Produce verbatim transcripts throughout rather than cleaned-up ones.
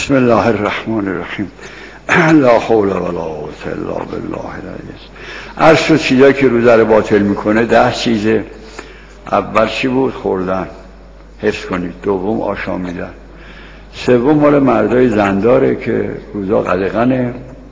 بسم الله الرحمن الرحیم. لا حول ولا قوة الا بالله العلی. عرض شد چیزایی که روزه رو باطل میکنه ده چیزه. اول چی بود؟ خوردن، حفظ کنید. دوم آشامیدن. سوم مال مردای زنداره که روزا قدغنه،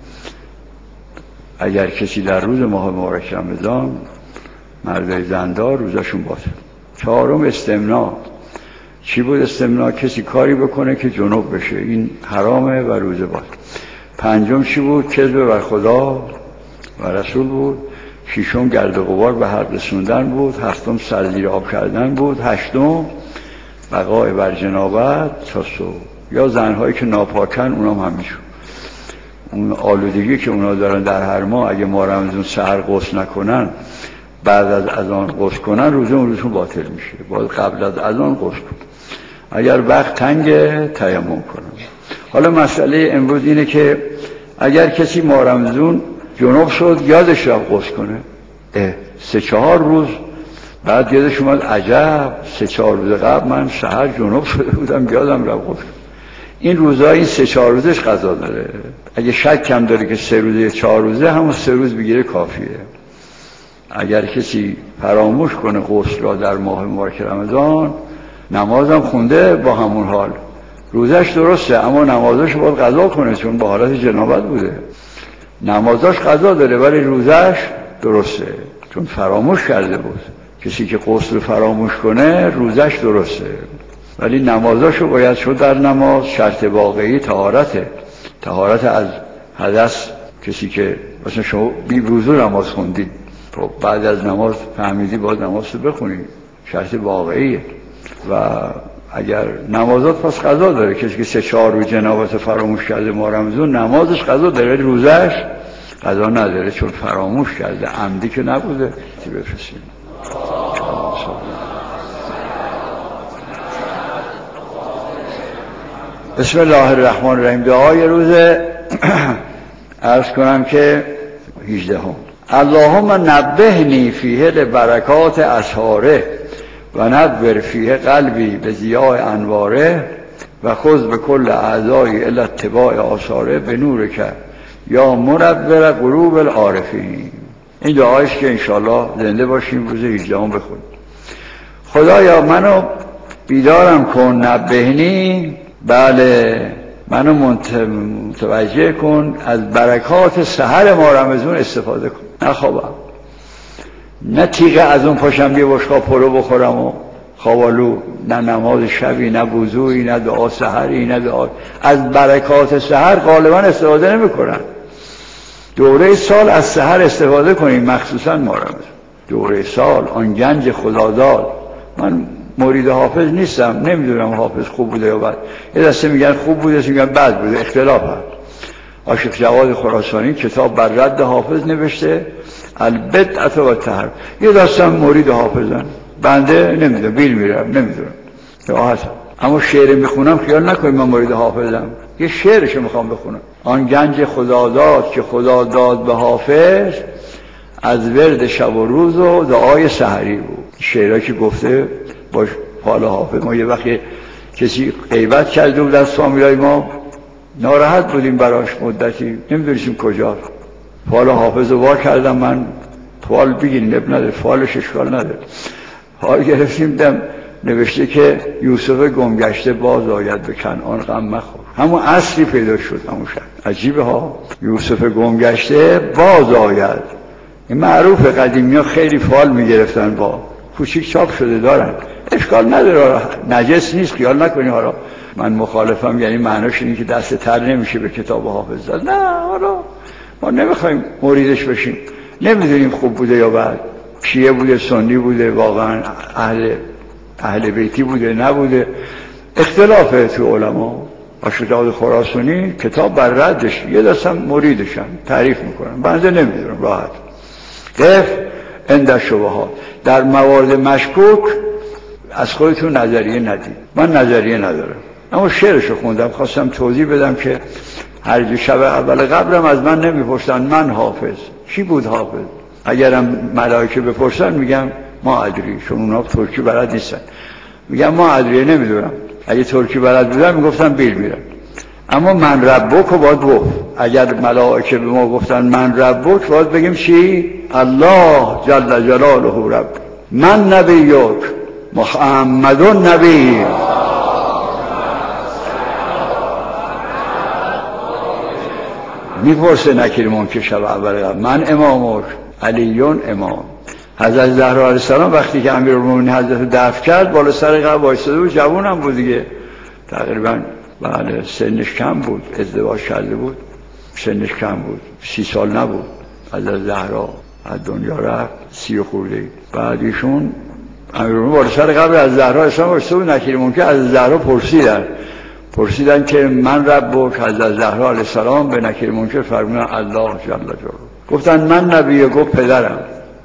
اگر کسی در روز ماه مبارک رمضان مردای زندار روزشون باطل. چهارم استمناء. چی بود استمناء؟ کسی کاری بکنه که جنوب بشه، این حرامه و روزه باطل. پنجم چی بود؟ کذب بر خدا و رسول بود. ششم گرد و غبار به حرب رسوندن بود. هفتم سر زیر آب کردن بود. هشتم بقای بر جنابت تا صبح. یا زنهایی که ناپاکن اونام همیشون اون آلودگی که اونا دارن در هر ماه، اگه ما رمضان سحر غسل نکنن بعد از اذان غسل کنن روزه اون روزشون باطل میشه. باید قبل از اذان غسل کنن. اگر وقت تنگه تیمم کنن. حالا مسئله امروز اینه که اگر کسی ماه رمضان جنوب شد یادش رفت غسل کنه، سه چهار روز بعد یادش اومد عجب سه چهار روز قبل من سحر جنوب شده بودم یادم رفت غسل کنم. این روزا این سه چهار روزش قضا داره. اگه شک کم داره که سه روزه چهار روزه، همون سه روز بگیره کافیه. اگر کسی فراموش کنه غسل را در ماه مبارک رمضان، نمازم خونده با همون حال، روزش درسته، اما نمازش باید قضا کنه چون با حالت جنابت بوده. نمازش قضا داره ولی روزش درسته چون فراموش کرده بود. کسی که غسل فراموش کنه روزش درسته ولی نمازاشو باید شد در نماز. شرط واقعی طهارته، طهارت از حدث. کسی که مثلا شما بی وضو نماز خوندید، بعد از نماز فهمیدی باید نماز رو بخونید، شرط واقعیه. و اگر نمازات پس قضا داره. کسی که سه چهار روز جنابت فراموش کرده ماه رمضان، نمازش قضا داره، روزش قضا نداره چون فراموش کرده، عمدی که نبوده. چی بفرستیم؟ بسم الله الرحمن الرحیم. دعای روز عرض کنم که هجدهم. اللهم نبهنی فیه لبرکات اسحاره و نبر فیه قلبی به ضیاء انواره و خذ به کل اعضای الی اتباع آثاره به نور که یا منور قلوب العارفین. این دعایش که انشاءالله زنده باشیم روز هجدهم بخونیم. خدایا منو بیدارم کن، نبهنی، بله منو متوجه کن، از برکات سحر ما رمضان استفاده کن. نخوابم، نه تیغه از اون پاشم یه بشقاب پلو بخورم و خوابالو، نه نماز شبی، نه وضوئی، نه دعا سحری، نه دعا. از برکات سحر غالبا استفاده نمی کنن. دوره سال از سحر استفاده کنیم، مخصوصا ما رمضان دوره سال، آن گنج خداداد. من مرید حافظ نیستم، نمیدونم حافظ خوب بوده یا بد. یه دسته میگن خوب بوده، میگن بد بوده، اختلاف هست. عاشق جواد خراسانی کتاب بر رد حافظ نوشته، البدعة و التحرف. یه دستم مرید حافظم، بنده نمیدونم، بیل میرم نمیدونم راحتم، اما شعر میخونم خیال نکنید من مرید حافظم. یه شعرشو میخوام بخونم. آن گنج خداداد که خدا داد به حافظ، از ورد شب و روز و دعای سحری بود. شعرها که گفته باش حال حافظ. ما یه وقتی کسی غیبت کرده بود از فامیلای ما، ناراحت بودیم براش مدتی، نمیدونستیم کجا. فال حافظ رو وا کردم من، فال بگیرین اب نداره، فالش اشکال نداره. حال گرفتیم دم نوشته که یوسف گمگشته باز آید به کنعان غم مخور. همون اصلی پیدا شد همون شد. عجیبه ها، یوسف گمگشته باز آید. این معروف، قدیمی ها خیلی فال میگرفتن با کوچیک چاپ شده دارن، اشکال نداره، نجس نیست، خیال نکنی. حالا من مخالفم، یعنی معناش اینه که دست تر نمیشه به کتاب حافظ داد. نه، حالا ما نمیخوایم مریدش بشیم، نمیدونیم خوب بوده یا بد، شیعه بوده سنی بوده، واقعا اهل اهل بیتی بوده نبوده، اختلافه تو علما. عاشق جواد خراسانی کتاب بر ردش، یه دستم مریدشم تعریف میکنم، بنده نمیدونم راحت. قف عند شبهات، در موارد مشکوک از خودتون نظریه ندید. من نظریه ندارم، اما شعرشو خوندم، خواستم توضیح بدم که هر جو شب اول قبرم از من نمیپرسن من حافظ چی بود حافظ. اگرم ملائکه بپرسن میگم ما ادری، چون اونا ترکی بلد نیستن، میگم ما ادری نمیدونم. اگه ترکی بلد بودن میگفتم بیل میرم. اما من ربک رو باید گفت. اگر ملائکه به ما گفتن من ربک، باید بگیم چی؟ الله جل جلاله رب. من نبیک محمد نبی. میپرسه نکیر منکر شب اول قبل من امامک علیون امام. حضرت زهرا علیه السلام وقتی که امیرالمومنین حضرت دفن کرد بالا سر قبر وایساده بود، جوون هم بود دیگه، تقریبا بله سنش کم بود، ازدواج کرده بود، سنش کم بود، سی سال نبود. حضرت زهرا از دنیا رفت سی و خورده. بعد ایشون امیرالمومنین بالا سر قبر از زهرا اسلام وایساده بود، نکیر منکر از زهرا پرسیدن پرسیدن که من ربک. حضرت زهرا علیه السلام به نکیر منکر فرمودن الله جل جلاله. گفتن من نبیه، گفت پدرم.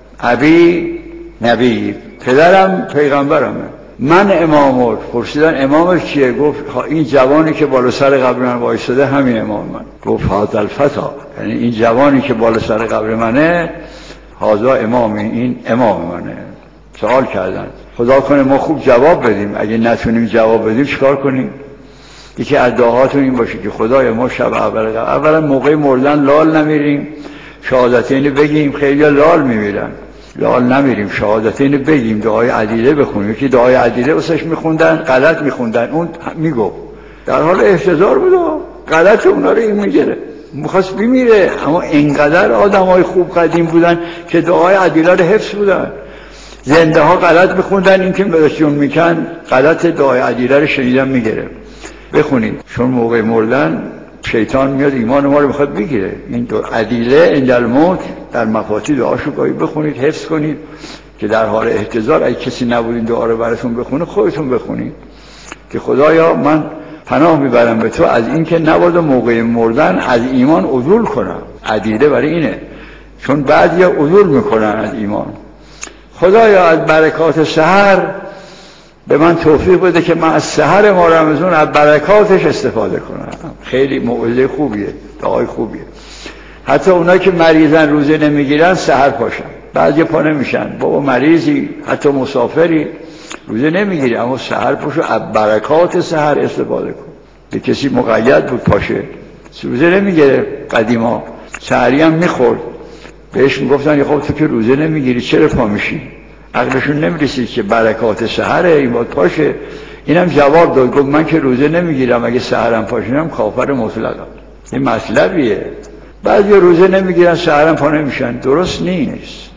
ابی نبی، پدرم پیغمبرمه. من امامک. پرسیدن امامش کیه؟ گفت این جوانی که بالا سر قبر من وایساده همین امام من. گفت هذا الفتا، یعنی این جوانی که بالا سر قبر منه هذا امامی، این امام منه. سوال کردن، خدا کنه ما خوب جواب بدیم، اگه نتونیم جواب بدیم چیکار کنیم؟ یکی از دعاهاتون این باشه که خدایا ما شب اول قبر اولا موقع مردن لال نمیریم، شهادتین بگیم. خیلی لال میمیرن، لال نمیریم، شهادتین بگیم، دعای عدیله بخونیم. یکی دعای عدیله واسش میخوندن، غلط میخوندن، اون میگفت در حال احتضار بود و غلط اونا رو این میگیره، میخواست بمیره. اما اینقدر آدمای خوب قدیم بودن که دعای عدیله رو حفظ بودن. زنده ها غلط میخوندن، این که بهشون میکن غلط دعای عدیله رو شنیدن میگیره. بخونید، چون موقع مردن شیطان میاد ایمان ما رو میخواد بگیره. این دو عدیله عند الموت در مفاتی دعاشو گاهی بخونید، حفظ کنید که در حال احتضار اگه کسی نبود این دعا رو براتون بخونه خودتون بخونید که خدایا من پناه میبرم به تو از این که نباید موقع مردن از ایمان عدول کنم. عدیله برای اینه، چون بعضیا عدول میکنن از ایمان. خدایا از برکات سحر به من توفیق بده که من از سحر ما رمضان از برکاتش استفاده کنم. خیلی موعظه خوبیه، دعای خوبیه. حتی اونایی که مریضن روزه نمیگیرن سحر پاشن. بعضی پا نمیشن، بابا مریضی حتی مسافری روزه نمیگیری، اما سحر پاشو از برکات سحر استفاده کن. به کسی مقید بود پاشه روزه نمیگیره، قدیما سحری هم میخورد، بهش میگفتن خب تو که روزه نمیگیری چرا پا میشی؟ عقلشون نمیرسید که برکات سحره این باید پاشه. اینم جواب داد، گفت من که روزه نمیگیرم، اگه سحرم پاشنم کافر مطلقم. این مطلبیه. بعضی روزه نمیگیرن سحرم پا نمیشن، درست نیست.